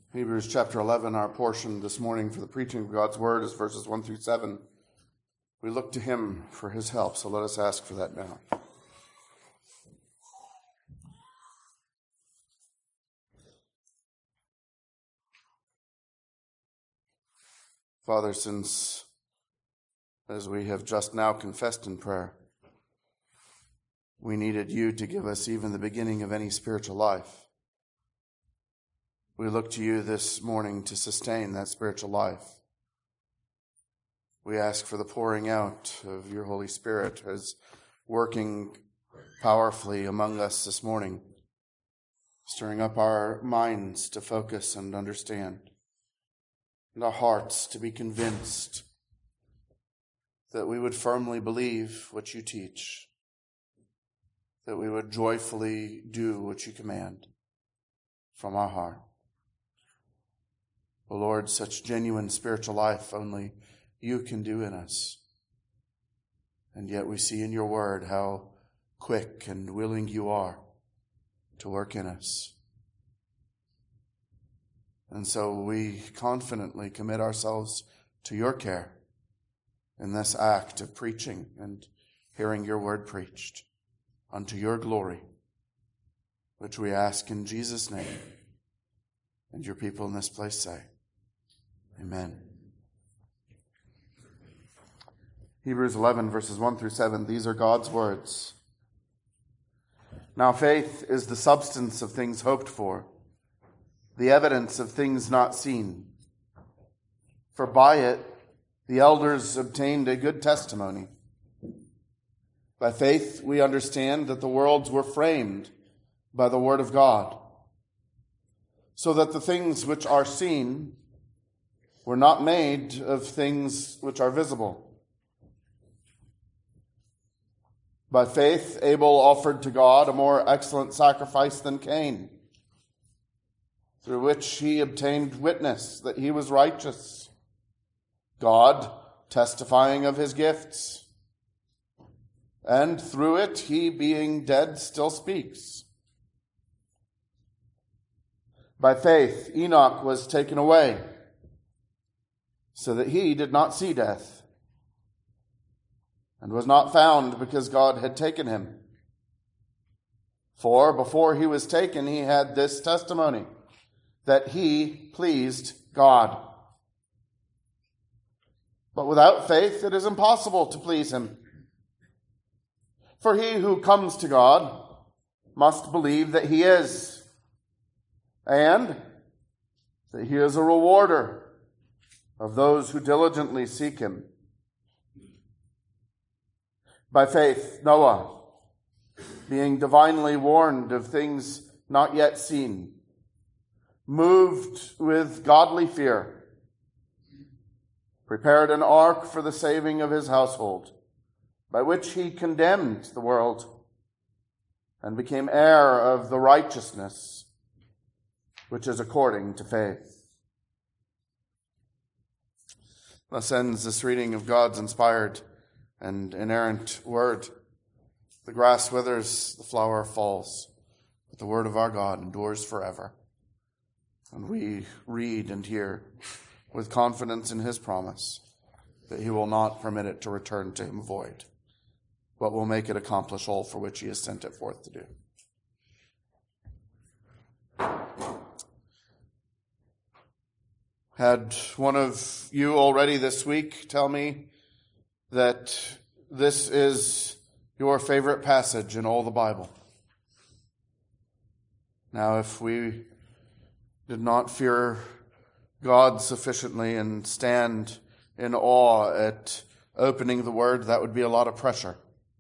Hebrews chapter 11, our portion this morning for the preaching of God's word is verses 1 through 7. We look to him for his help, so let us ask for that now. Father, since, as we have just now confessed in prayer, we needed you to give us even the beginning of any spiritual life, we look to you this morning to sustain that spiritual life. We ask for the pouring out of your Holy Spirit as working powerfully among us this morning, stirring up our minds to focus and understand, and our hearts to be convinced that we would firmly believe what you teach, that we would joyfully do what you command from our heart. O Lord, such genuine spiritual life only you can do in us. And yet we see in your word how quick and willing you are to work in us. And so we confidently commit ourselves to your care in this act of preaching and hearing your word preached unto your glory, which we ask in Jesus' name. And your people in this place say, Amen. Hebrews 11, verses 1 through 7, these are God's words. Now faith is the substance of things hoped for, the evidence of things not seen. For by it the elders obtained a good testimony. By faith we understand that the worlds were framed by the word of God, so that the things which are seen were not made of things which are visible. By faith, Abel offered to God a more excellent sacrifice than Cain, through which he obtained witness that he was righteous, God testifying of his gifts. And through it, he, being dead, still speaks. By faith, Enoch was taken away, so that he did not see death, and was not found because God had taken him. For before he was taken, he had this testimony, that he pleased God. But without faith, it is impossible to please him. For he who comes to God must believe that he is, and that he is a rewarder of those who diligently seek him. By faith, Noah, being divinely warned of things not yet seen, moved with godly fear, prepared an ark for the saving of his household, by which he condemned the world and became heir of the righteousness which is according to faith. Thus ends this reading of God's inspired and inerrant word. The grass withers, the flower falls, but the word of our God endures forever. And we read and hear with confidence in his promise that he will not permit it to return to him void, but will make it accomplish all for which he has sent it forth to do. Had one of you already this week tell me that this is your favorite passage in all the Bible? Now, if we did not fear God sufficiently and stand in awe at opening the word, that would be a lot of pressure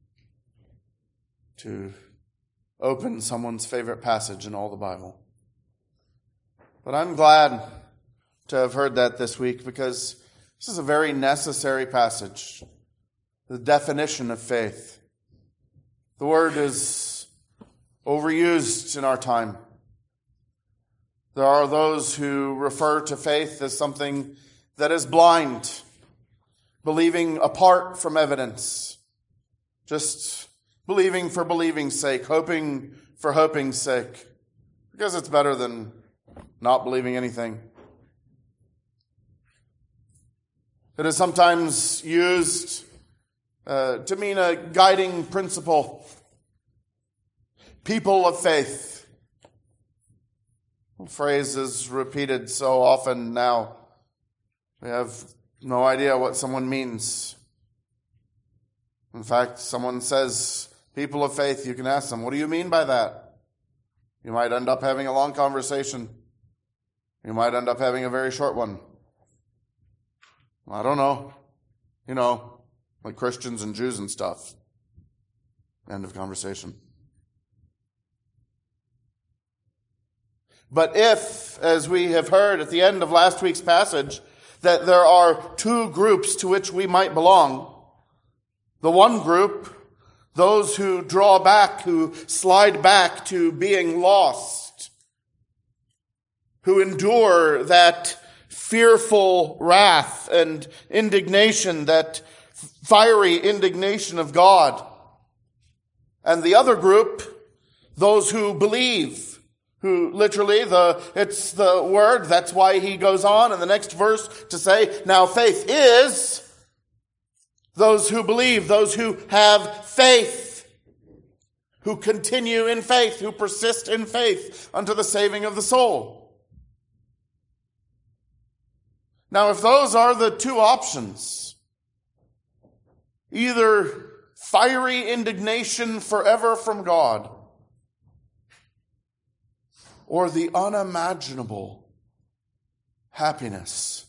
to open someone's favorite passage in all the Bible. But I'm glad to have heard that this week, because this is a very necessary passage. The definition of faith. The word is overused in our time. There are those who refer to faith as something that is blind, believing apart from evidence, just believing for believing's sake, hoping for hoping's sake, because it's better than not believing anything. It is sometimes used to mean a guiding principle. People of faith. The phrase is repeated so often now. We have no idea what someone means. In fact, someone says, people of faith, you can ask them, what do you mean by that? You might end up having a long conversation. You might end up having a very short one. I don't know. Like Christians and Jews and stuff. End of conversation. But if, as we have heard at the end of last week's passage, that there are two groups to which we might belong, the one group, those who draw back, who slide back to being lost, who endure that fearful wrath and indignation, that fiery indignation of God. And the other group, those who believe, who literally, it's the word, that's why he goes on in the next verse to say, now faith is those who believe, those who have faith, who continue in faith, who persist in faith unto the saving of the soul. Now, if those are the two options, either fiery indignation forever from God, or the unimaginable happiness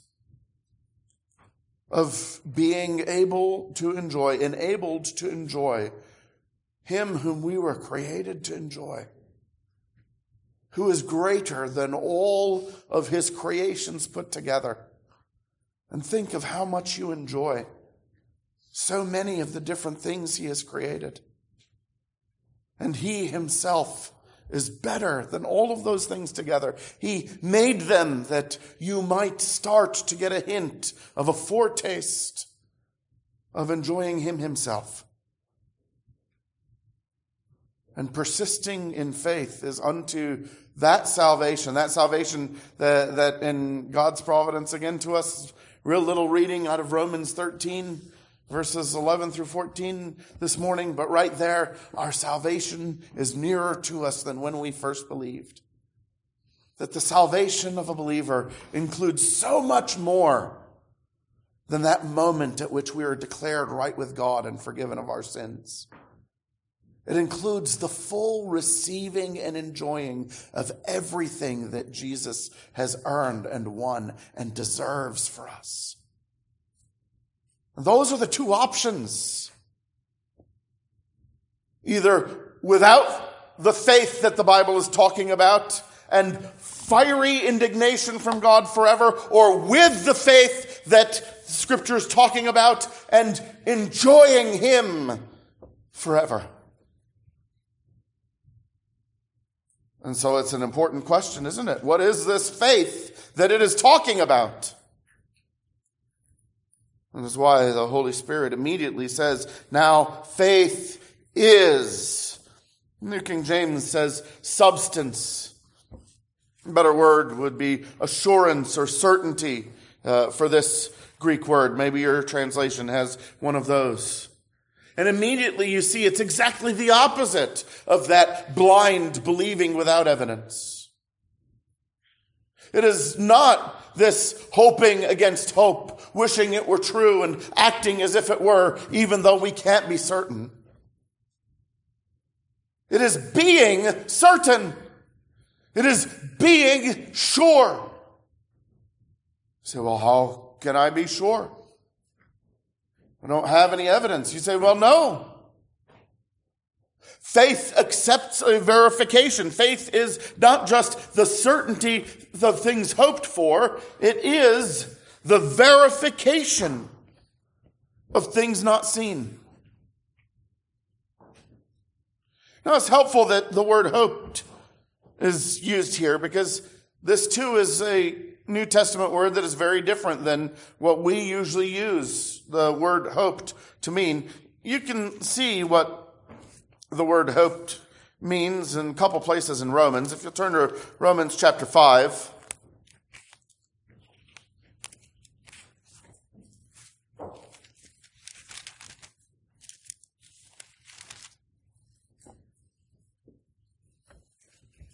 of being enabled to enjoy Him whom we were created to enjoy, who is greater than all of His creations put together. And think of how much you enjoy so many of the different things He has created. And He Himself is better than all of those things together. He made them that you might start to get a hint of a foretaste of enjoying Him Himself. And persisting in faith is unto that salvation that in God's providence again to us. Real little reading out of Romans 13, verses 11 through 14 this morning. But right there, our salvation is nearer to us than when we first believed. That the salvation of a believer includes so much more than that moment at which we are declared right with God and forgiven of our sins. It includes the full receiving and enjoying of everything that Jesus has earned and won and deserves for us. Those are the two options. Either without the faith that the Bible is talking about and fiery indignation from God forever, or with the faith that Scripture is talking about and enjoying Him forever. And so it's an important question, isn't it? What is this faith that it is talking about? And that's why the Holy Spirit immediately says, now faith is. New King James says substance. A better word would be assurance or certainty for this Greek word. Maybe your translation has one of those. And immediately you see it's exactly the opposite of that blind believing without evidence. It is not this hoping against hope, wishing it were true and acting as if it were, even though we can't be certain. It is being certain. It is being sure. You say, well, how can I be sure? I don't have any evidence. You say, well, no. Faith accepts a verification. Faith is not just the certainty of things hoped for. It is the verification of things not seen. Now, it's helpful that the word hoped is used here because this too is a New Testament word that is very different than what we usually use the word hoped to mean. You can see what the word hoped means in a couple places in Romans. If you'll turn to Romans chapter 5.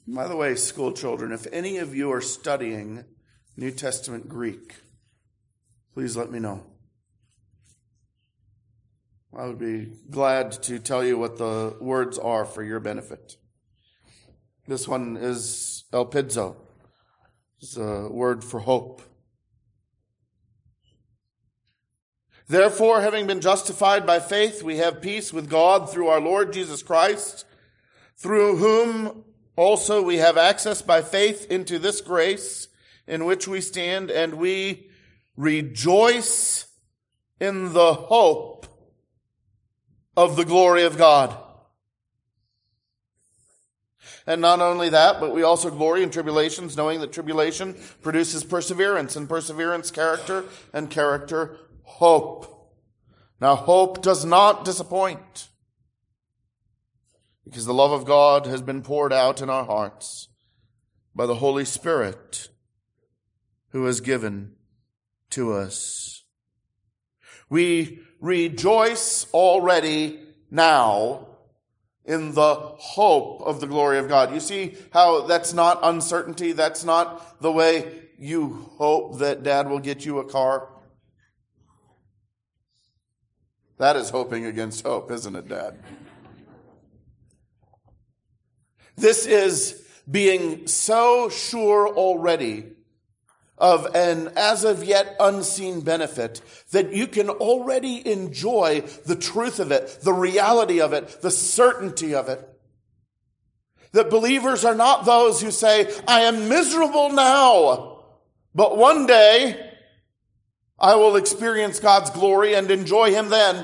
By the way, school children, if any of you are studying New Testament Greek, please let me know. I would be glad to tell you what the words are for your benefit. This one is elpizo. It's a word for hope. Therefore, having been justified by faith, we have peace with God through our Lord Jesus Christ, through whom also we have access by faith into this grace in which we stand, and we rejoice in the hope of the glory of God. And not only that, but we also glory in tribulations, knowing that tribulation produces perseverance, and perseverance character, and character hope. Now, hope does not disappoint, because the love of God has been poured out in our hearts by the Holy Spirit who is given to us. We rejoice already now in the hope of the glory of God. You see how that's not uncertainty? That's not the way you hope that Dad will get you a car. That is hoping against hope, isn't it, Dad? This is being so sure already of an as of yet unseen benefit that you can already enjoy the truth of it, the reality of it, the certainty of it. That believers are not those who say, I am miserable now, but one day I will experience God's glory and enjoy Him then.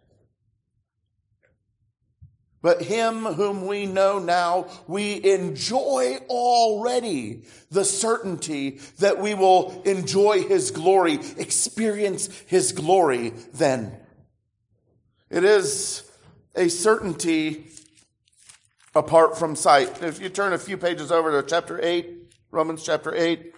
But Him whom we know now, we enjoy already the certainty that we will enjoy His glory, experience His glory then. It is a certainty apart from sight. If you turn a few pages over to chapter 8, Romans chapter 8.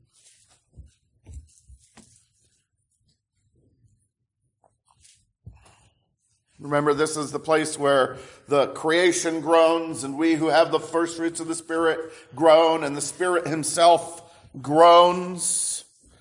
Remember, this is the place where the creation groans, and we who have the first fruits of the Spirit groan, and the Spirit Himself groans.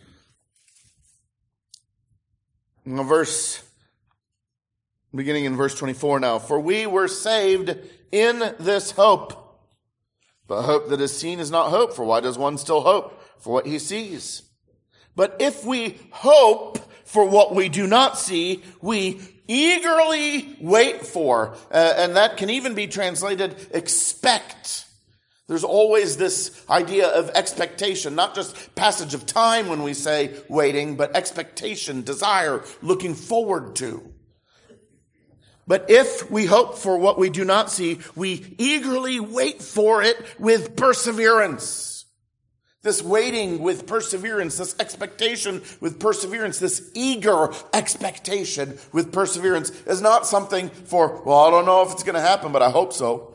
Beginning in verse 24 now. For we were saved in this hope. But hope that is seen is not hope, for why does one still hope for what he sees? But if we hope for what we do not see, we eagerly wait for, and that can even be translated expect. There's always this idea of expectation, not just passage of time when we say waiting, but expectation, desire, looking forward to. But if we hope for what we do not see, we eagerly wait for it with perseverance. This waiting with perseverance, this expectation with perseverance, this eager expectation with perseverance is not something for, well, I don't know if it's going to happen, but I hope so.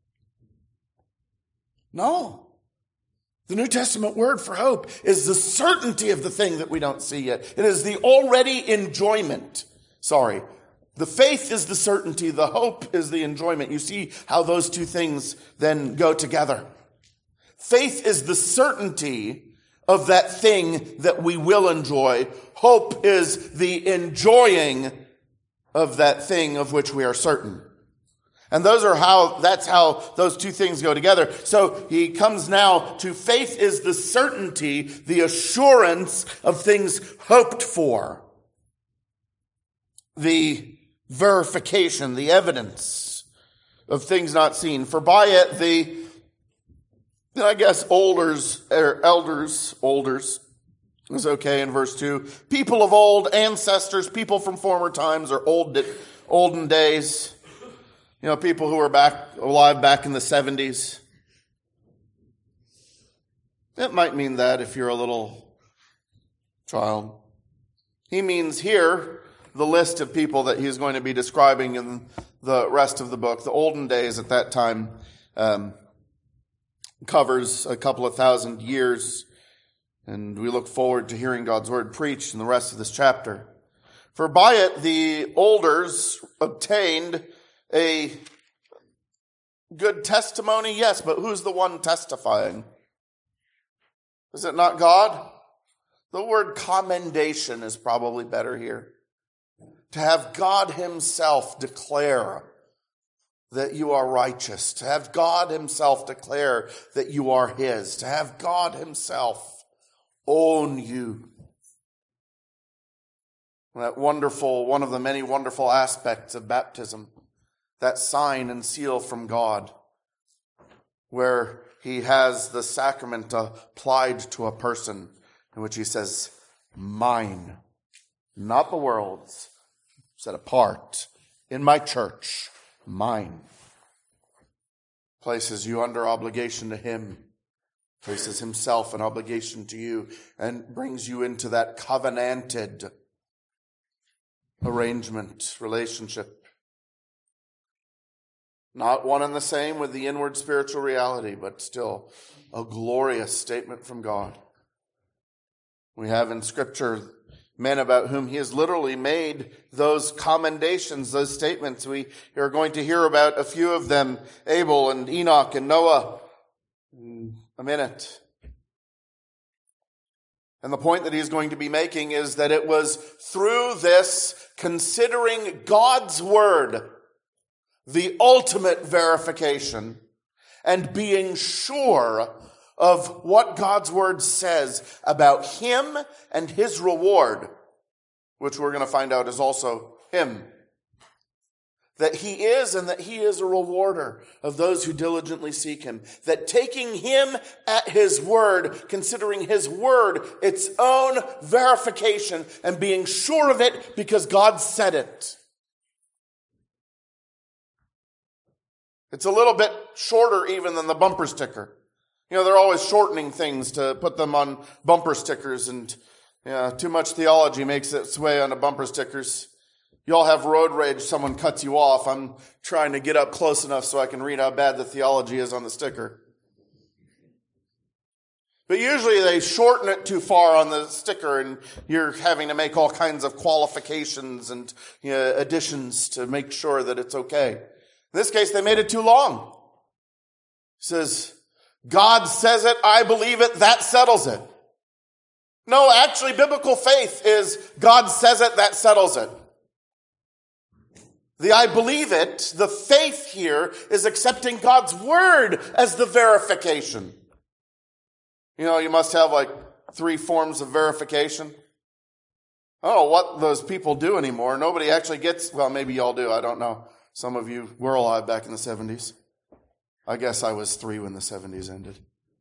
No. The New Testament word for hope is the certainty of the thing that we don't see yet. It is the already enjoyment. The faith is the certainty. The hope is the enjoyment. You see how those two things then go together. Faith is the certainty of that thing that we will enjoy. Hope is the enjoying of that thing of which we are certain. And that's how those two things go together. So he comes now to faith is the certainty, the assurance of things hoped for. The verification, the evidence of things not seen. For by it elders is okay in verse 2. People of old, ancestors, people from former times or olden days. People who were alive back in the 70s. It might mean that if you're a little child. He means here the list of people that he's going to be describing in the rest of the book. The olden days at that time covers a couple of thousand years, and we look forward to hearing God's word preached in the rest of this chapter. For by it the elders obtained a good testimony? Yes, but who's the one testifying? Is it not God? The word commendation is probably better here. To have God himself declare that you are righteous. To have God himself declare that you are his. To have God himself own you. That wonderful, one of the many wonderful aspects of baptism. That sign and seal from God. Where he has the sacrament applied to a person in which he says, mine, not the world's, set apart in my church, mine. Places you under obligation to him, places himself in obligation to you, and brings you into that covenanted arrangement, relationship. Not one and the same with the inward spiritual reality, but still a glorious statement from God. We have in Scripture men about whom he has literally made those commendations, those statements. We are going to hear about a few of them, Abel and Enoch and Noah, in a minute. And the point that he's going to be making is that it was through this, considering God's word, the ultimate verification, and being sure of what God's word says about him and his reward, which we're going to find out is also him. That he is and that he is a rewarder of those who diligently seek him. That taking him at his word, considering his word its own verification and being sure of it because God said it. It's a little bit shorter even than the bumper sticker. You know, they're always shortening things to put them on bumper stickers, and too much theology makes its way onto bumper stickers. You all have road rage, someone cuts you off. I'm trying to get up close enough so I can read how bad the theology is on the sticker. But usually they shorten it too far on the sticker, and you're having to make all kinds of qualifications and additions to make sure that it's okay. In this case, they made it too long. It says, God says it, I believe it, that settles it. No, actually, biblical faith is God says it, that settles it. The I believe it, the faith here is accepting God's word as the verification. You know, you must have like 3 forms of verification. I don't know what those people do anymore. Nobody actually gets, well, maybe y'all do, I don't know. Some of you were alive back in the 70s. I guess I was 3 when the 70s ended.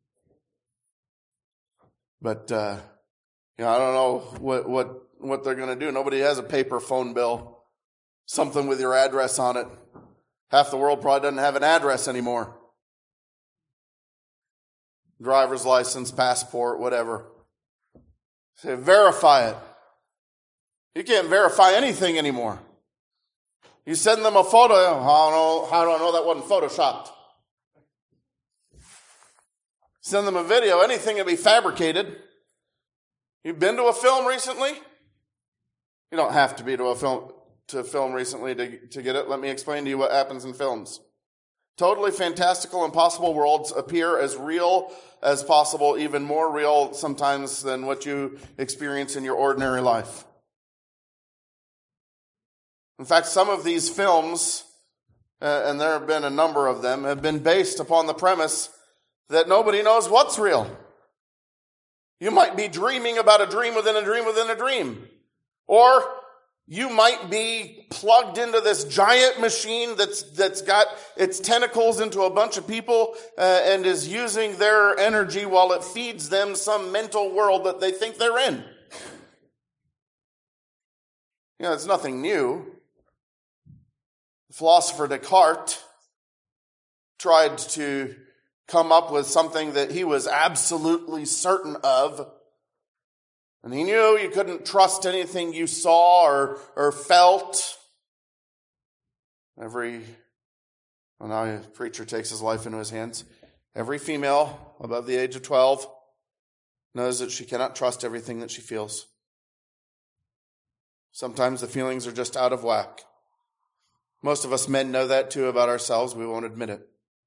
But, I don't know what they're going to do. Nobody has a paper phone bill, something with your address on it. Half the world probably doesn't have an address anymore. Driver's license, passport, whatever. Say, verify it. You can't verify anything anymore. You send them a photo, how do I know that wasn't photoshopped? Send them a video, anything can be fabricated. You've been to a film recently? You don't have to be to a film recently to get it. Let me explain to you what happens in films. Totally fantastical, impossible worlds appear as real as possible, even more real sometimes than what you experience in your ordinary life. In fact, some of these films, and there have been a number of them, have been based upon the premise that nobody knows what's real. You might be dreaming about a dream within a dream within a dream. Or you might be plugged into this giant machine that's got its tentacles into a bunch of people and is using their energy while it feeds them some mental world that they think they're in. It's nothing new. The philosopher Descartes tried to come up with something that he was absolutely certain of. And he knew you couldn't trust anything you saw or felt. Now a preacher takes his life into his hands. Every female above the age of 12 knows that she cannot trust everything that she feels. Sometimes the feelings are just out of whack. Most of us men know that too about ourselves. We won't admit it.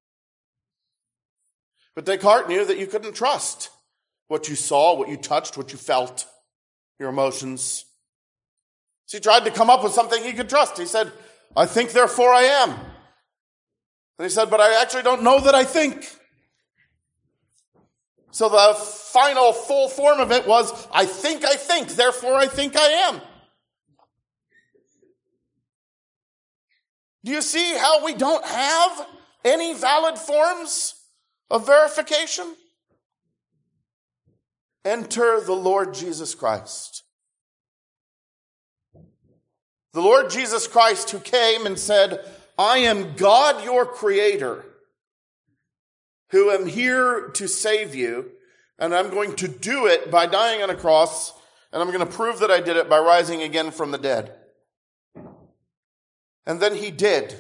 But Descartes knew that you couldn't trust what you saw, what you touched, what you felt, your emotions. So he tried to come up with something he could trust. He said, I think, therefore I am. And he said, but I actually don't know that I think. So the final full form of it was, I think, therefore I think I am. Do you see how we don't have any valid forms of verification? Enter the Lord Jesus Christ. The Lord Jesus Christ who came and said, I am God your creator, who am here to save you, and I'm going to do it by dying on a cross, and I'm going to prove that I did it by rising again from the dead. And then he did.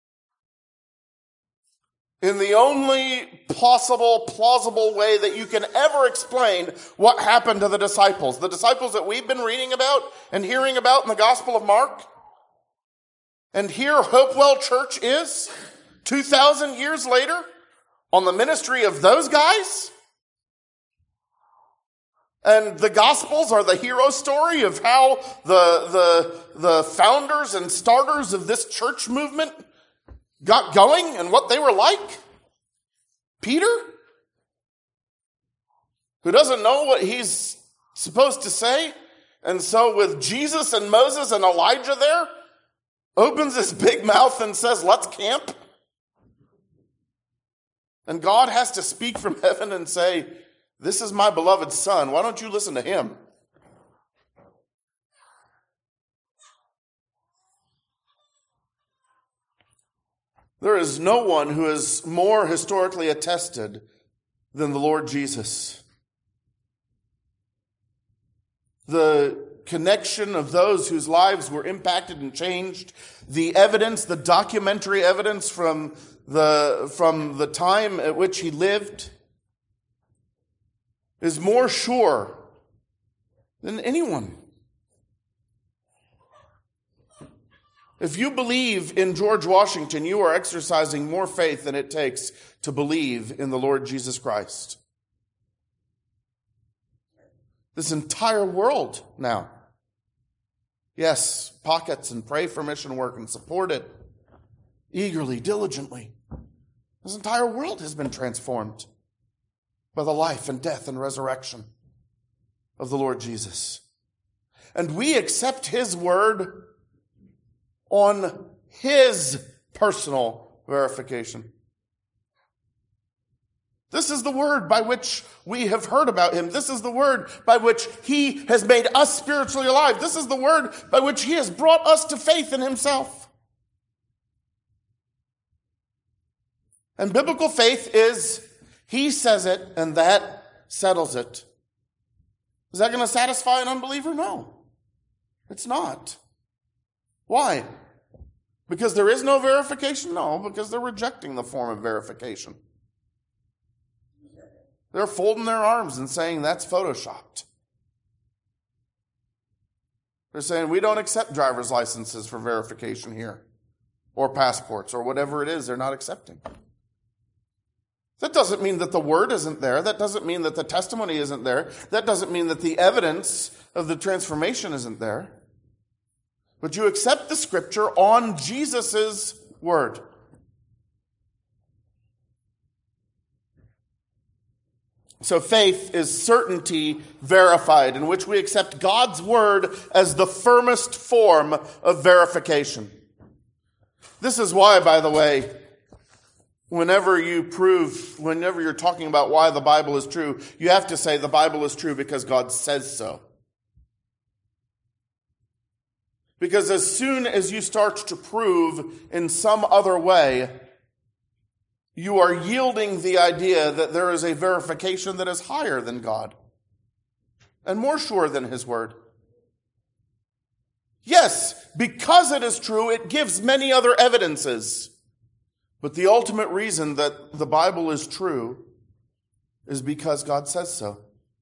In the only possible, plausible way that you can ever explain what happened to the disciples that we've been reading about and hearing about in the Gospel of Mark. And here Hopewell Church is, 2,000 years later, on the ministry of those guys. And the Gospels are the hero story of how the founders and starters of this church movement got going and what they were like. Peter, who doesn't know what he's supposed to say, and so with Jesus and Moses and Elijah there, opens his big mouth and says, let's camp. And God has to speak from heaven and say, this is my beloved son. Why don't you listen to him? There is no one who is more historically attested than the Lord Jesus. The connection of those whose lives were impacted and changed, the evidence, the documentary evidence from the time at which he lived, is more sure than anyone. If you believe in George Washington, you are exercising more faith than it takes to believe in the Lord Jesus Christ. This entire world now, yes, pockets and pray for mission work and support it eagerly, diligently. This entire world has been transformed by the life and death and resurrection of the Lord Jesus. And we accept his word on his personal verification. This is the word by which we have heard about him. This is the word by which he has made us spiritually alive. This is the word by which he has brought us to faith in himself. And biblical faith is, he says it and that settles it. Is that going to satisfy an unbeliever? No, it's not. Why? Because there is no verification? No, because they're rejecting the form of verification. They're folding their arms and saying that's photoshopped. They're saying we don't accept driver's licenses for verification here, or passports, or whatever it is they're not accepting. That doesn't mean that the word isn't there. That doesn't mean that the testimony isn't there. That doesn't mean that the evidence of the transformation isn't there. But you accept the scripture on Jesus' word. So faith is certainty verified, in which we accept God's word as the firmest form of verification. This is why, by the way, whenever you're talking about why the Bible is true, you have to say the Bible is true because God says so. Because as soon as you start to prove in some other way, you are yielding the idea that there is a verification that is higher than God and more sure than his word. Yes, because it is true, it gives many other evidences. But the ultimate reason that the Bible is true is because God says so.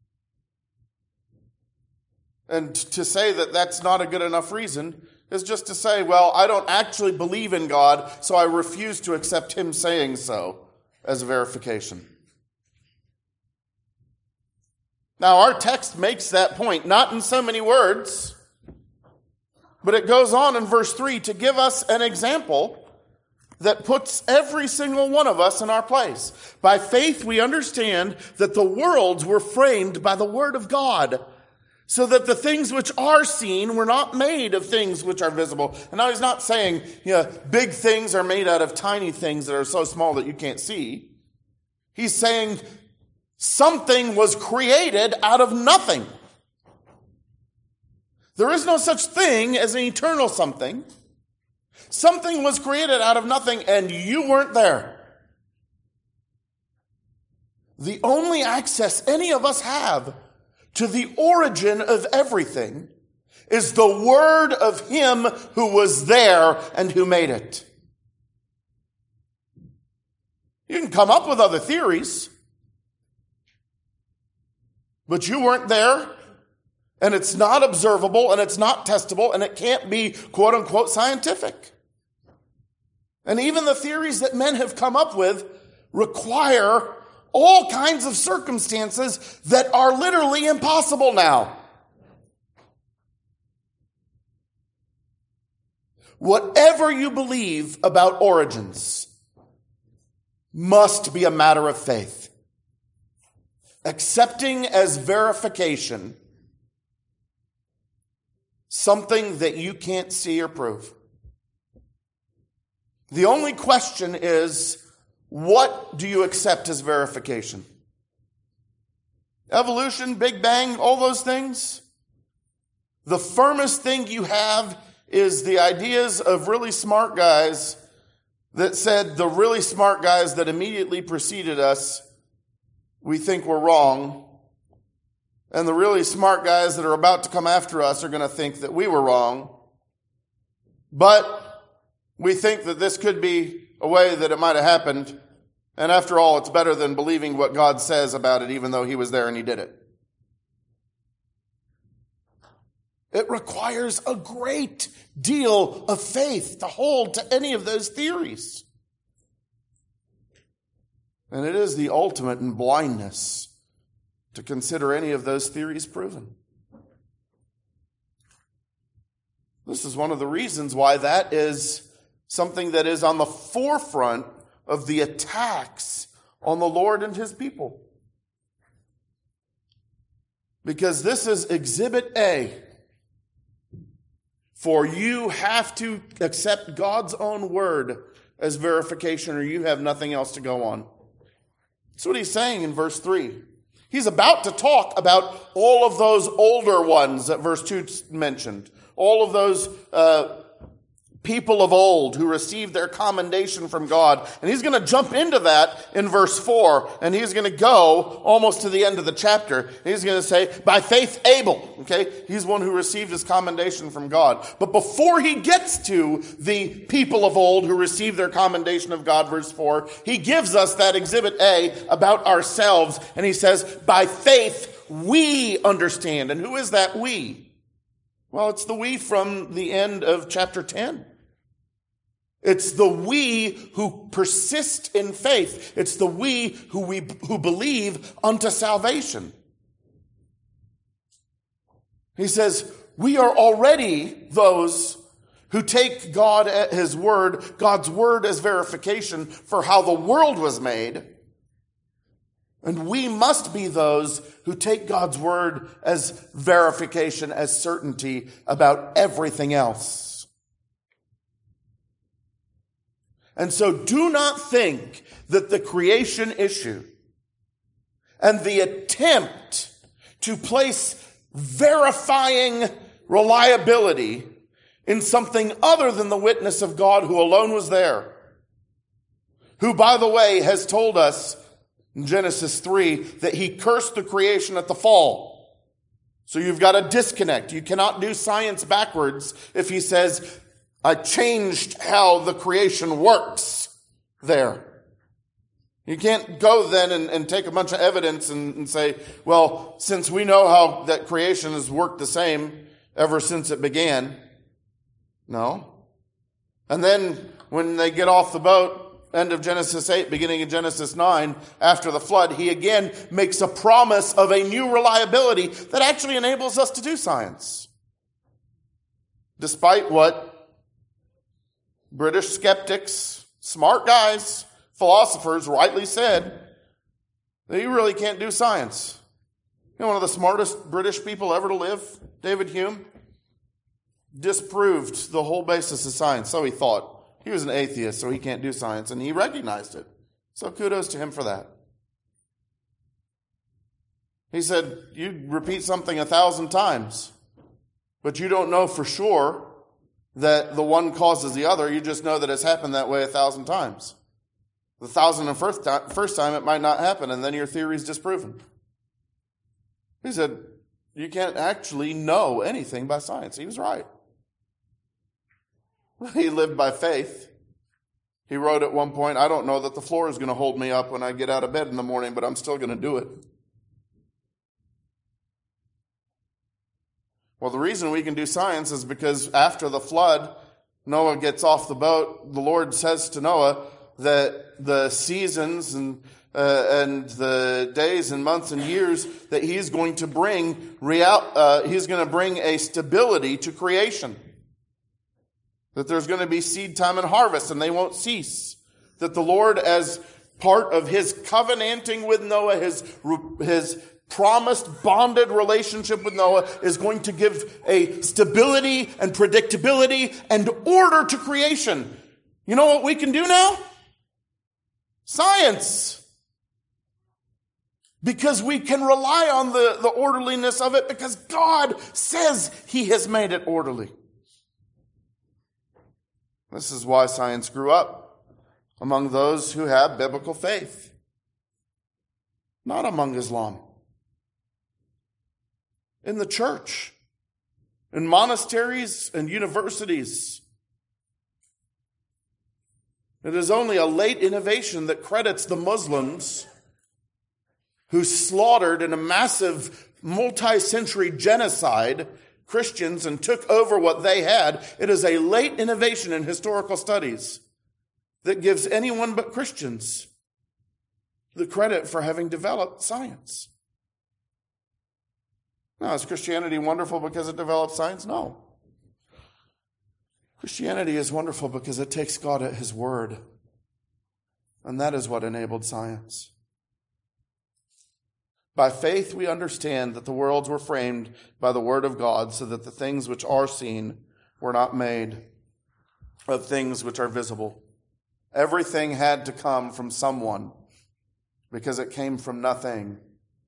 And to say that that's not a good enough reason is just to say, well, I don't actually believe in God, so I refuse to accept him saying so as a verification. Now, our text makes that point, not in so many words, but it goes on in verse 3 to give us an example that puts every single one of us in our place. By faith, we understand that the worlds were framed by the word of God, so that the things which are seen were not made of things which are visible. And now he's not saying, big things are made out of tiny things that are so small that you can't see. He's saying something was created out of nothing. There is no such thing as an eternal something. Something was created out of nothing, and you weren't there. The only access any of us have to the origin of everything is the word of him who was there and who made it. You can come up with other theories, but you weren't there, and it's not observable, and it's not testable, and it can't be quote-unquote scientific. And even the theories that men have come up with require all kinds of circumstances that are literally impossible now. Whatever you believe about origins must be a matter of faith. Accepting as verification something that you can't see or prove. The only question is, what do you accept as verification? Evolution, Big Bang, all those things? The firmest thing you have is the ideas of really smart guys that said the really smart guys that immediately preceded us, we think we're wrong. And the really smart guys that are about to come after us are going to think that we were wrong. But we think that this could be a way that it might have happened. And after all, it's better than believing what God says about it, even though he was there and he did it. It requires a great deal of faith to hold to any of those theories. And it is the ultimate in blindness to consider any of those theories proven. This is one of the reasons why that is something that is on the forefront of the attacks on the Lord and his people. Because this is Exhibit A. For you have to accept God's own word as verification, or you have nothing else to go on. That's what he's saying in verse 3. He's about to talk about all of those older ones that verse 2 mentioned. All of those people of old who received their commendation from God. And he's going to jump into that in verse 4. And he's going to go almost to the end of the chapter. And he's going to say, by faith Abel. Okay? He's one who received his commendation from God. But before he gets to the people of old who received their commendation of God, verse 4, he gives us that Exhibit A about ourselves. And he says, by faith we understand. And who is that we? Well, it's the we from the end of chapter 10. It's the we who persist in faith. It's the we who believe unto salvation. He says, we are already those who take God at his word, God's word as verification for how the world was made. And we must be those who take God's word as verification, as certainty about everything else. And so do not think that the creation issue and the attempt to place verifying reliability in something other than the witness of God who alone was there, who, by the way, has told us in Genesis 3 that he cursed the creation at the fall. So you've got a disconnect. You cannot do science backwards if he says, I changed how the creation works there. You can't go then and take a bunch of evidence and say, well, since we know how that creation has worked the same ever since it began. No. And then when they get off the boat end of Genesis 8, beginning of Genesis 9, after the flood, he again makes a promise of a new reliability that actually enables us to do science. Despite what British skeptics, smart guys, philosophers rightly said, that you really can't do science. You know, one of the smartest British people ever to live, David Hume, disproved the whole basis of science. So he thought. He was an atheist, so he can't do science, and he recognized it. So kudos to him for that. He said, you repeat something 1,000 times, but you don't know for sure that the one causes the other. You just know that it's happened that way 1,000 times. The 1,001st time, it might not happen, and then your theory is disproven. He said, you can't actually know anything by science. He was right. He lived by faith. He wrote at one point, I don't know that the floor is going to hold me up when I get out of bed in the morning, but I'm still going to do it. Well, the reason we can do science is because after the flood, Noah gets off the boat. The Lord says to Noah that the seasons and the days and months and years that he's going to bring, he's going to bring a stability to creation. That there's going to be seed time and harvest, and they won't cease. That the Lord, as part of his covenanting with Noah, his promised bonded relationship with Noah, is going to give a stability and predictability and order to creation. You know what we can do now? Science. Because we can rely on the orderliness of it, because God says he has made it orderly. This is why science grew up among those who have biblical faith, not among Islam. In the church, in monasteries and universities. It is only a late innovation that credits the Muslims who slaughtered in a massive multi-century genocide Christians and took over what they had. It is a late innovation in historical studies that gives anyone but Christians the credit for having developed science. Now, is Christianity wonderful because it developed science? No. Christianity is wonderful because it takes God at his word. And that is what enabled science. By faith, we understand that the worlds were framed by the word of God, so that the things which are seen were not made of things which are visible. Everything had to come from someone, because it came from nothing.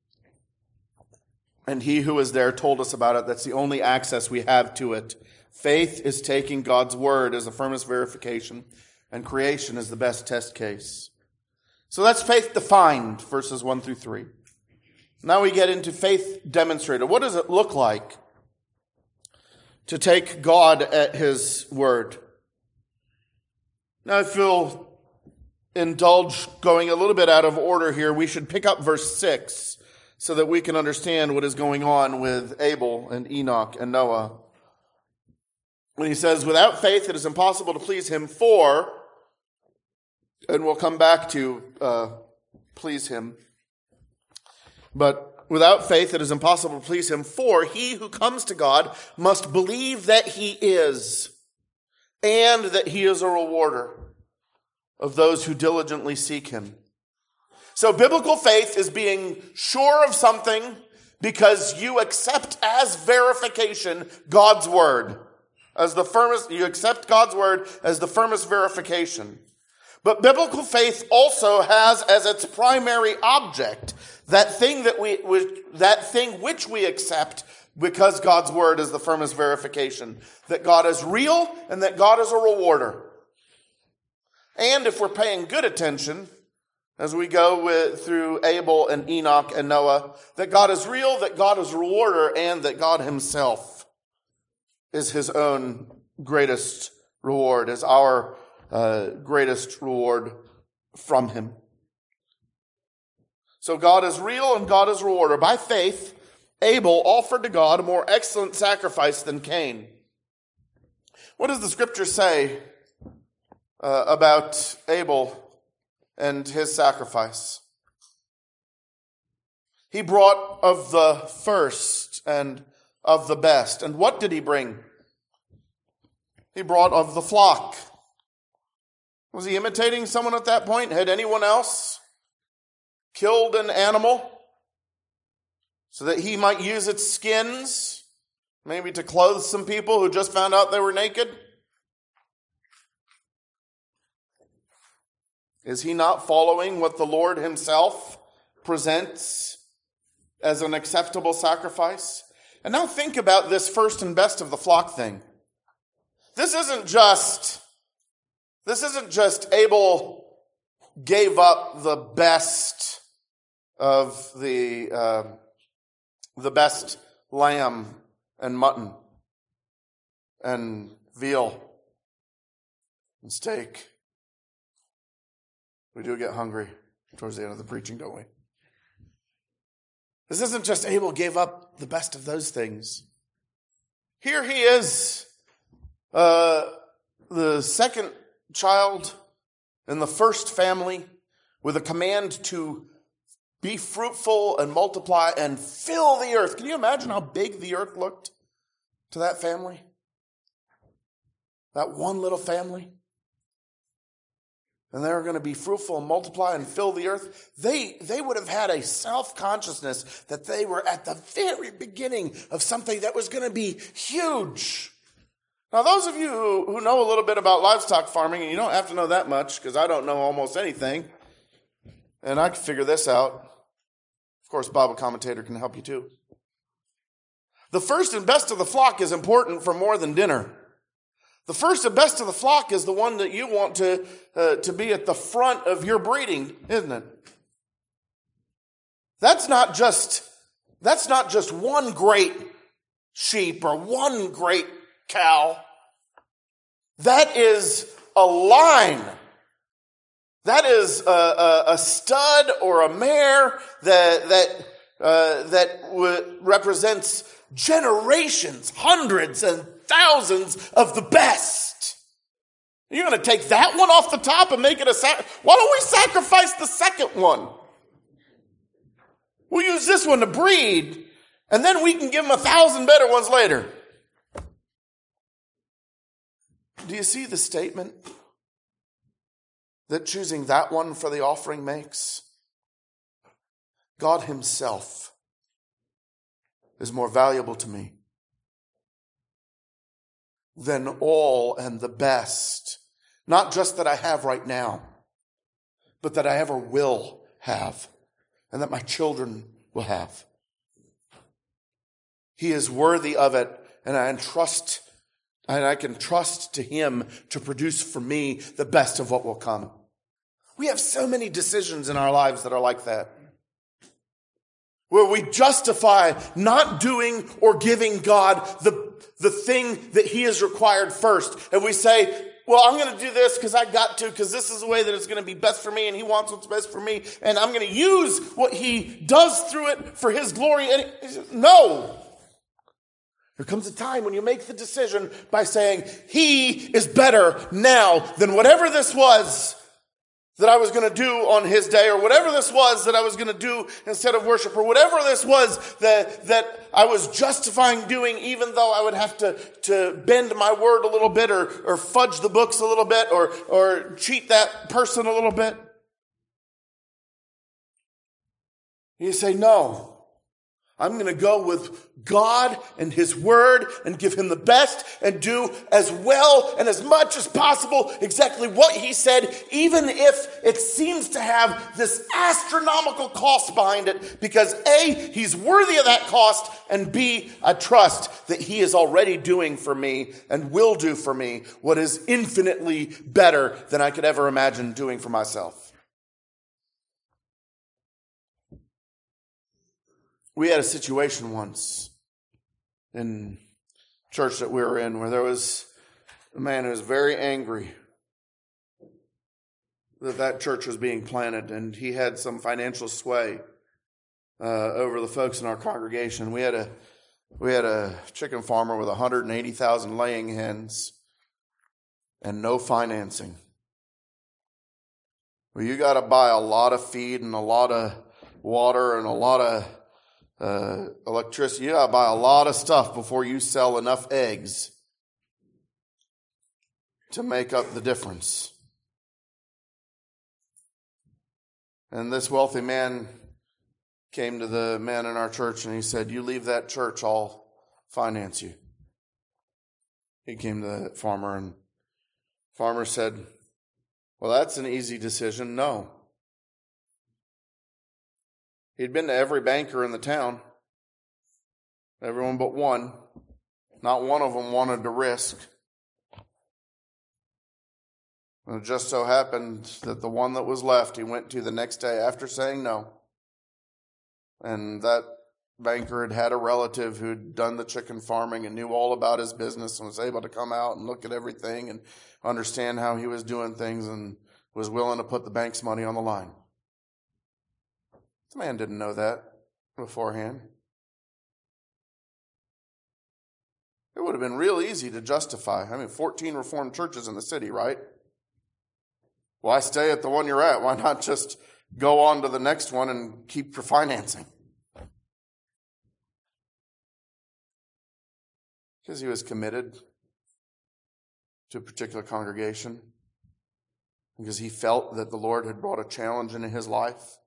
And he who was there told us about it. That's the only access we have to it. Faith is taking God's word as the firmest verification, and creation is the best test case. So that's faith defined, verses 1 through 3. Now we get into faith demonstrated. What does it look like to take God at his word? Now, if you'll indulge going a little bit out of order here, we should pick up verse 6 so that we can understand what is going on with Abel and Enoch and Noah. When he says, without faith it is impossible to please him, for, and we'll come back to please him, but without faith it is impossible to please him, for he who comes to God must believe that he is, and that he is a rewarder of those who diligently seek him. So biblical faith is being sure of something because you accept as verification God's word. You accept God's word as the firmest verification. But biblical faith also has as its primary object that thing which we accept because God's word is the firmest verification. That God is real and that God is a rewarder. And if we're paying good attention as we go through Abel and Enoch and Noah, that God is real, that God is a rewarder, and that God himself is his own greatest reward, is our greatest reward from him. So God is real and God is a rewarder. By faith, Abel offered to God a more excellent sacrifice than Cain. What does the scripture say about Abel and his sacrifice. He brought of the first and of the best. And what did he bring? He brought of the flock. Was he imitating someone at that point? Had anyone else killed an animal so that he might use its skins, maybe to clothe some people who just found out they were naked? Is he not following what the Lord himself presents as an acceptable sacrifice? And now think about this first and best of the flock thing. This isn't just Abel gave up the best of the best lamb and mutton and veal and steak. We do get hungry towards the end of the preaching, don't we? This isn't just Abel gave up the best of those things. Here he is, the second child in the first family, with a command to be fruitful and multiply and fill the earth. Can you imagine how big the earth looked to that family? That one little family? And they were going to be fruitful and multiply and fill the earth. They would have had a self-consciousness that they were at the very beginning of something that was going to be huge. Now, those of you who know a little bit about livestock farming, and you don't have to know that much, because I don't know almost anything, and I can figure this out. Of course, Bible commentator can help you too. The first and best of the flock is important for more than dinner. The first and best of the flock is the one that you want to be at the front of your breeding, isn't it? That's not just one great sheep or one great cow. That is a line. That is a stud or a mare that represents generations, hundreds and thousands of the best. You're going to take that one off the top and make it why don't we sacrifice the second one? We'll use this one to breed, and then we can give them 1,000 better ones later. Do you see the statement that choosing that one for the offering makes? God himself is more valuable to me than all and the best. Not just that I have right now, but that I ever will have, and that my children will have. He is worthy of it, and I can trust to him to produce for me the best of what will come. We have so many decisions in our lives that are like that, where we justify not doing or giving God the thing that he has required first. And we say, well, I'm going to do this because I got to, because this is the way that it's going to be best for me, and he wants what's best for me, and I'm going to use what he does through it for his glory. And no. There comes a time when you make the decision by saying, he is better now than whatever this was that I was going to do on his day, or whatever this was that I was going to do instead of worship, or whatever this was that I was justifying doing, even though I would have to bend my word a little bit, or fudge the books a little bit, or cheat that person a little bit. You say, no. I'm going to go with God and his word and give him the best and do as well and as much as possible exactly what he said, even if it seems to have this astronomical cost behind it, because A, he's worthy of that cost, and B, I trust that he is already doing for me and will do for me what is infinitely better than I could ever imagine doing for myself. We had a situation once in church that we were in where there was a man who was very angry that church was being planted, and he had some financial sway over the folks in our congregation. We had a chicken farmer with 180,000 laying hens and no financing. Well, you got to buy a lot of feed and a lot of water and a lot of electricity. You got to buy a lot of stuff before you sell enough eggs to make up the difference. And this wealthy man came to the man in our church and he said, "You leave that church, I'll finance you." He came to the farmer and the farmer said, "Well, that's an easy decision." No. He'd been to every banker in the town, everyone but one. Not one of them wanted to risk. And it just so happened that the one that was left, he went to the next day after saying no. And that banker had had a relative who'd done the chicken farming and knew all about his business and was able to come out and look at everything and understand how he was doing things and was willing to put the bank's money on the line. The man didn't know that beforehand. It would have been real easy to justify. 14 Reformed churches in the city, right? Why stay at the one you're at? Why not just go on to the next one and keep your financing? Because he was committed to a particular congregation. Because he felt that the Lord had brought a challenge into his life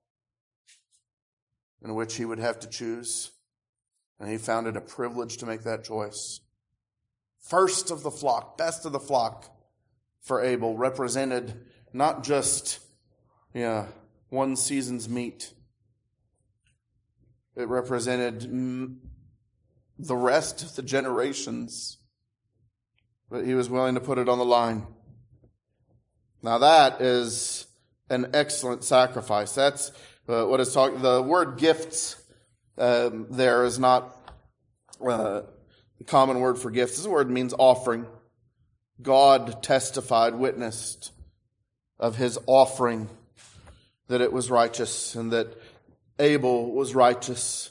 in which he would have to choose. And he found it a privilege to make that choice. First of the flock, best of the flock for Abel, represented not just one season's meat. It represented the rest of the generations. But he was willing to put it on the line. Now that is an excellent sacrifice. That's what is talking. The word gifts there is not the common word for gifts. This word means offering. God testified, witnessed of his offering that it was righteous and that Abel was righteous.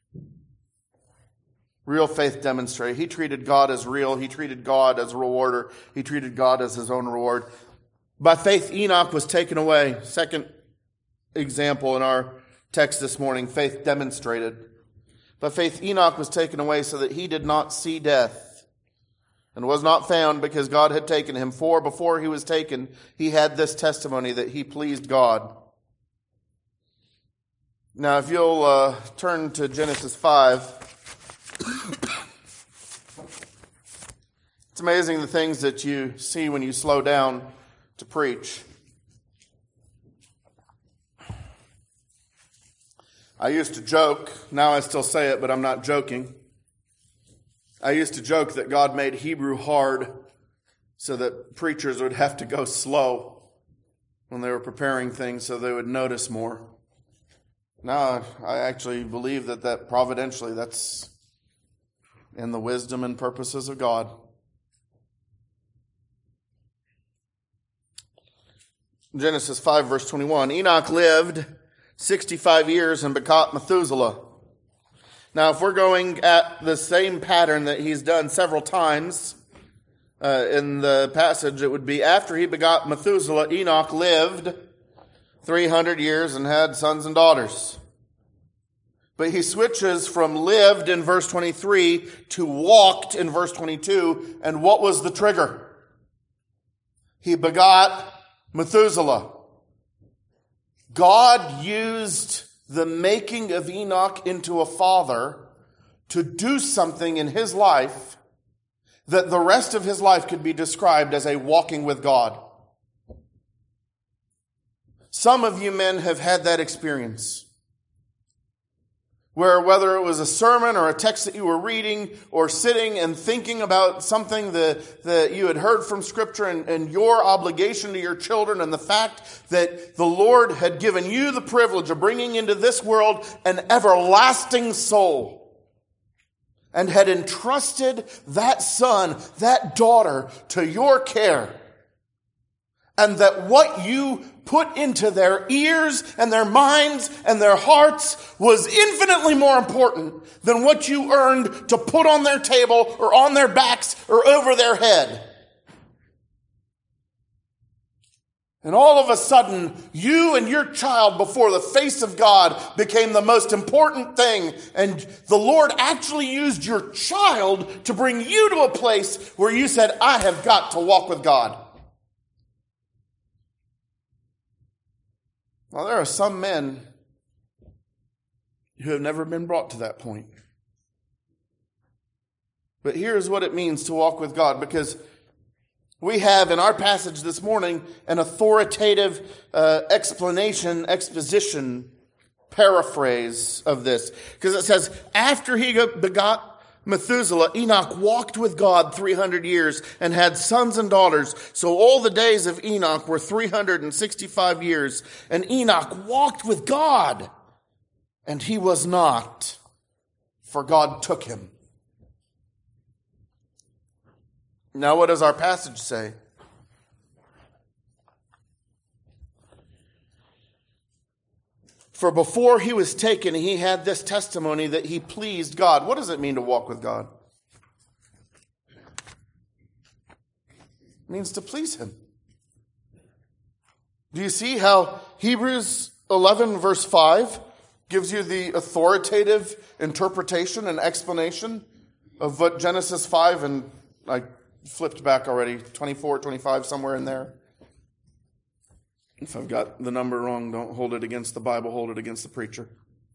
Real faith demonstrated. He treated God as real. He treated God as a rewarder. He treated God as his own reward. By faith, Enoch was taken away. Second example in our text this morning, faith demonstrated. By faith, Enoch was taken away so that he did not see death and was not found because God had taken him. For before he was taken, he had this testimony that he pleased God. Now, if you'll turn to Genesis 5, it's amazing the things that you see when you slow down to preach. I used to joke, now I still say it, but I'm not joking. I used to joke that God made Hebrew hard so that preachers would have to go slow when they were preparing things so they would notice more. Now, I actually believe that providentially that's in the wisdom and purposes of God. Genesis 5 verse 21, Enoch lived 65 years and begot Methuselah. Now, if we're going at the same pattern that he's done several times in the passage, it would be after he begot Methuselah, Enoch lived 300 years and had sons and daughters. But he switches from lived in verse 23 to walked in verse 22. And what was the trigger? He begot Methuselah. God used the making of Enoch into a father to do something in his life that the rest of his life could be described as a walking with God. Some of you men have had that experience, where whether it was a sermon or a text that you were reading or sitting and thinking about something that you had heard from Scripture and your obligation to your children and the fact that the Lord had given you the privilege of bringing into this world an everlasting soul and had entrusted that son, that daughter to your care, and that what you put into their ears and their minds and their hearts was infinitely more important than what you earned to put on their table or on their backs or over their head. And all of a sudden, you and your child before the face of God became the most important thing. And the Lord actually used your child to bring you to a place where you said, I have got to walk with God. Now, there are some men who have never been brought to that point. But here's what it means to walk with God, because we have in our passage this morning an authoritative exposition, paraphrase of this. Because it says, after he begot Methuselah, Enoch walked with God 300 years and had sons and daughters. So all the days of Enoch were 365 years. And Enoch walked with God, and he was not, for God took him. Now, what does our passage say? For before he was taken, he had this testimony that he pleased God. What does it mean to walk with God? It means to please him. Do you see how Hebrews 11 verse 5 gives you the authoritative interpretation and explanation of what Genesis 5 and flipped back already, 24, 25, somewhere in there. If I've got the number wrong, don't hold it against the Bible, hold it against the preacher.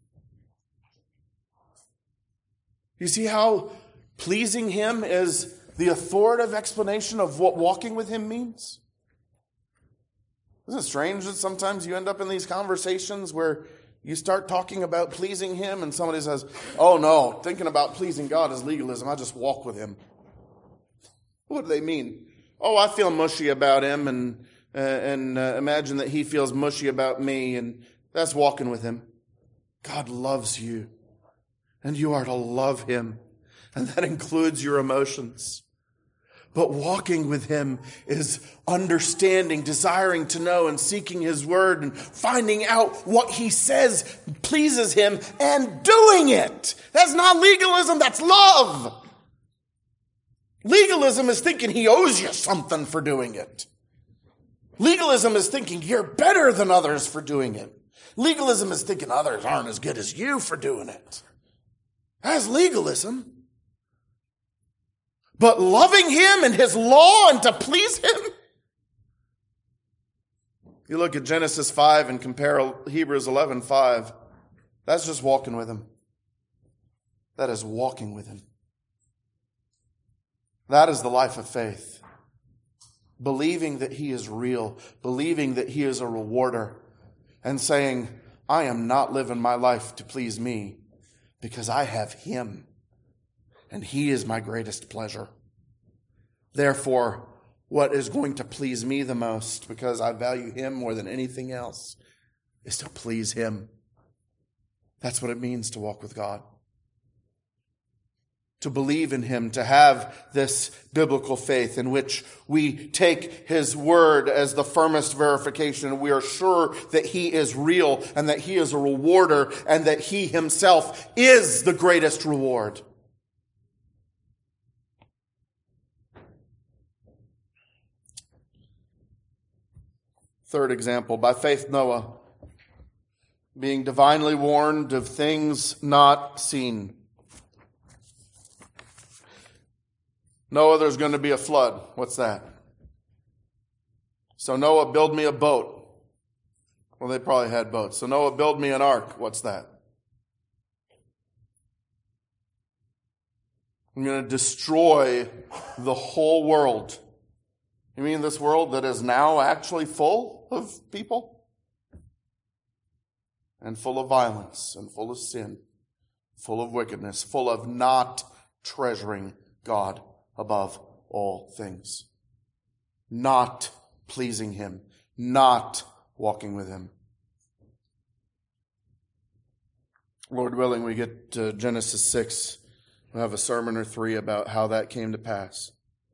You see how pleasing him is the authoritative explanation of what walking with him means? Isn't it strange that sometimes you end up in these conversations where you start talking about pleasing him and somebody says, oh no, thinking about pleasing God is legalism, I just walk with him. What do they mean? Oh, I feel mushy about him and imagine that he feels mushy about me, and that's walking with him. God loves you, and you are to love him, and that includes your emotions. But walking with him is understanding, desiring to know, and seeking his word, and finding out what he says pleases him, and doing it. That's not legalism, that's love. Legalism is thinking he owes you something for doing it. Legalism is thinking you're better than others for doing it. Legalism is thinking others aren't as good as you for doing it. That's legalism. But loving him and his law and to please him. You look at Genesis 5 and compare Hebrews 11:5. That's just walking with him. That is walking with him. That is the life of faith. Believing that he is real, believing that he is a rewarder, and saying, I am not living my life to please me because I have him, and he is my greatest pleasure. Therefore, what is going to please me the most, because I value him more than anything else, is to please him. That's what it means to walk with God. To believe in him, to have this biblical faith in which we take his word as the firmest verification. We are sure that he is real and that he is a rewarder and that he himself is the greatest reward. Third example, by faith Noah, being divinely warned of things not seen. Noah, there's going to be a flood. What's that? So Noah, build me a boat. Well, they probably had boats. So Noah, build me an ark. What's that? I'm going to destroy the whole world. You mean this world that is now actually full of people? And full of violence, and full of sin, full of wickedness, full of not treasuring God above all things. Not pleasing him. Not walking with him. Lord willing, we get to Genesis 6. We'll have a sermon or three about how that came to pass.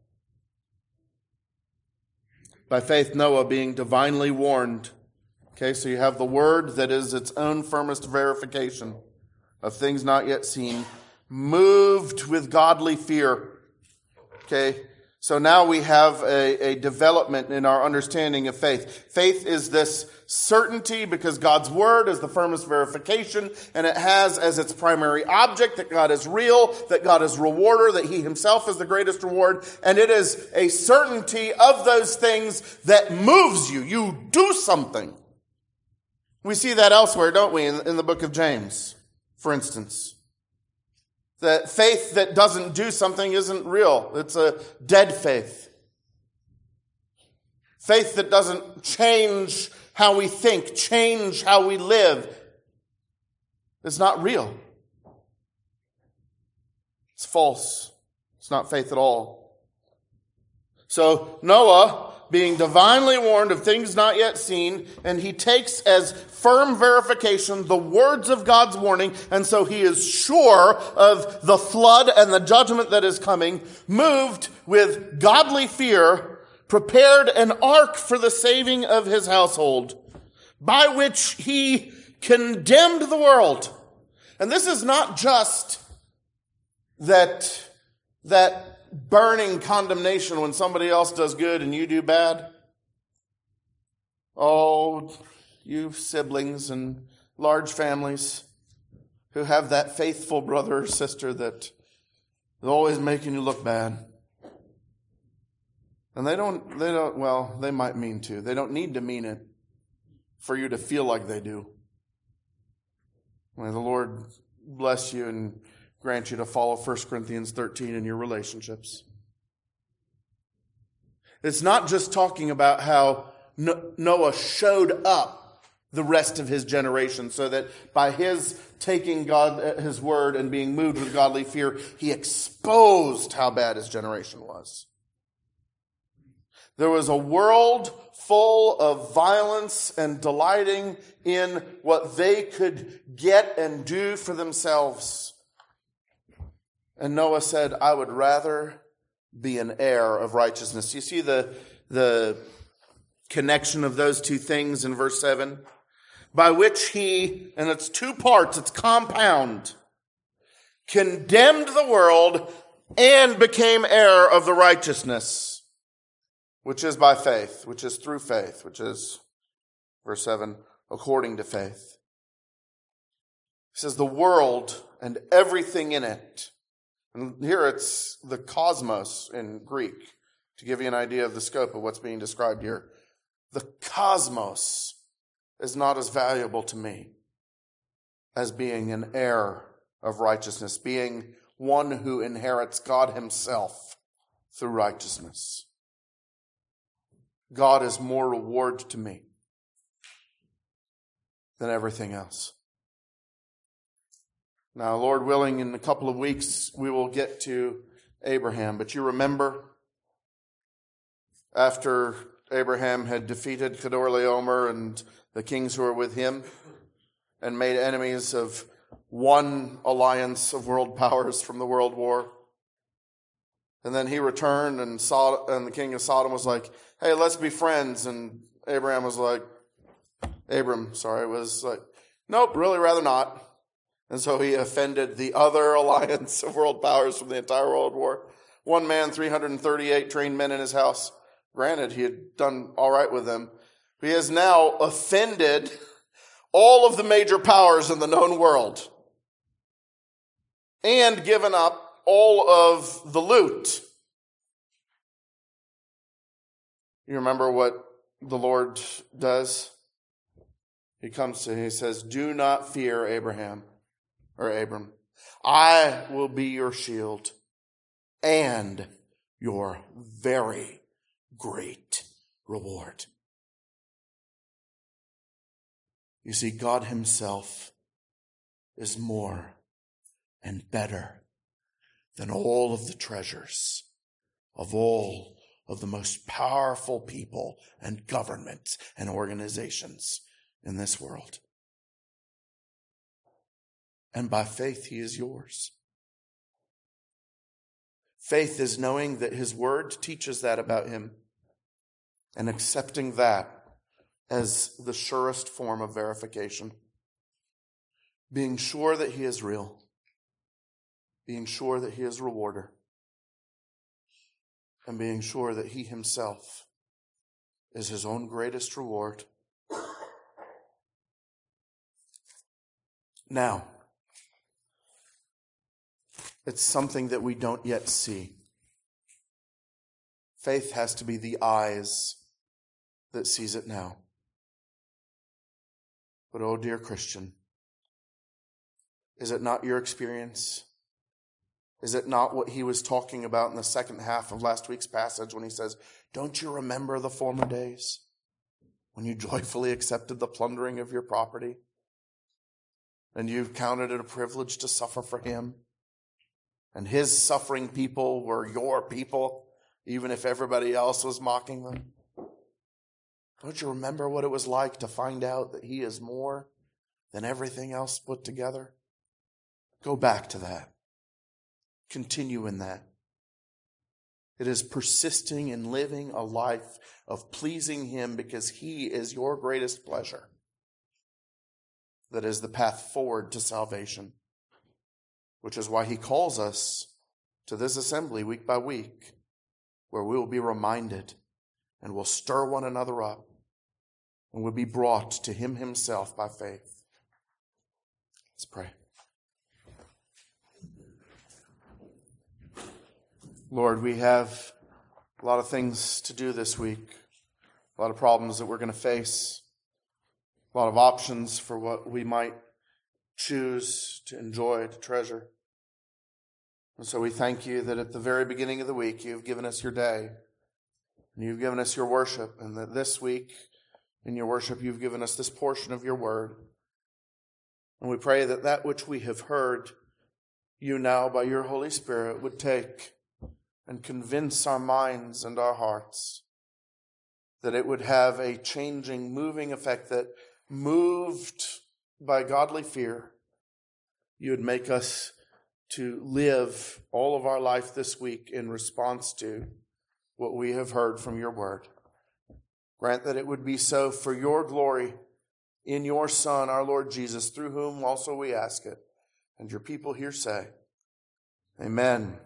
By faith, Noah, being divinely warned. Okay, so you have the word that is its own firmest verification of things not yet seen, moved with godly fear. Okay, So now we have a development in our understanding of faith. Faith is this certainty because God's word is the firmest verification, and it has as its primary object that God is real, that God is rewarder, that he himself is the greatest reward, and it is a certainty of those things that moves you. You do something. We see that elsewhere, don't we, in the book of James, for instance. That faith that doesn't do something isn't real. It's a dead faith. Faith that doesn't change how we think, change how we live, is not real. It's false. It's not faith at all. So Noah, being divinely warned of things not yet seen, and he takes as firm verification the words of God's warning, and so he is sure of the flood and the judgment that is coming, moved with godly fear, prepared an ark for the saving of his household, by which he condemned the world. And this is not just that burning condemnation when somebody else does good and you do bad. Oh, you siblings and large families who have that faithful brother or sister that is always making you look bad. And they might mean to. They don't need to mean it for you to feel like they do. May the Lord bless you and grant you to follow 1 Corinthians 13 in your relationships. It's not just talking about how Noah showed up the rest of his generation so that by his taking God at his word and being moved with godly fear, he exposed how bad his generation was. There was a world full of violence and delighting in what they could get and do for themselves. And Noah said, I would rather be an heir of righteousness. You see the connection of those two things in verse 7? By which he, and it's two parts, it's compound, condemned the world and became heir of the righteousness, which is by faith, which is through faith, which is, verse 7, according to faith. He says the world and everything in it. And here it's the cosmos in Greek, to give you an idea of the scope of what's being described here. The cosmos is not as valuable to me as being an heir of righteousness, being one who inherits God himself through righteousness. God is more reward to me than everything else. Now, Lord willing, in a couple of weeks, we will get to Abraham. But you remember, after Abraham had defeated Kedorlaomer and the kings who were with him and made enemies of one alliance of world powers from the world war. And then he returned and the king of Sodom was like, hey, let's be friends. And Abram was like, nope, really rather not. And so he offended the other alliance of world powers from the entire world war. One man, 338 trained men in his house. Granted, he had done all right with them. He has now offended all of the major powers in the known world and given up all of the loot. You remember what the Lord does? He comes to him, he says, do not fear, Abram. I will be your shield and your very great reward. You see, God himself is more and better than all of the treasures of all of the most powerful people and governments and organizations in this world. And by faith, he is yours. Faith is knowing that his word teaches that about him and accepting that as the surest form of verification. Being sure that he is real. Being sure that he is rewarder. and being sure that he himself is his own greatest reward. Now, it's something that we don't yet see. Faith has to be the eyes that sees it now. But oh, dear Christian, is it not your experience? Is it not what he was talking about in the second half of last week's passage when he says, don't you remember the former days when you joyfully accepted the plundering of your property and you counted it a privilege to suffer for him? And his suffering people were your people, even if everybody else was mocking them. Don't you remember what it was like to find out that he is more than everything else put together? Go back to that. Continue in that. It is persisting in living a life of pleasing him because he is your greatest pleasure that is the path forward to salvation, which is why he calls us to this assembly week by week, where we will be reminded and will stir one another up and will be brought to him himself by faith. Let's pray. Lord, we have a lot of things to do this week, a lot of problems that we're going to face, a lot of options for what we might choose to enjoy, to treasure. And so we thank you that at the very beginning of the week, you've given us your day, and you've given us your worship, and that this week in your worship, you've given us this portion of your word. And we pray that that which we have heard, you now by your Holy Spirit would take and convince our minds and our hearts, that it would have a changing, moving effect, that moved by godly fear, you would make us to live all of our life this week in response to what we have heard from your word. Grant that it would be so for your glory in your Son, our Lord Jesus, through whom also we ask it. And your people here say, Amen.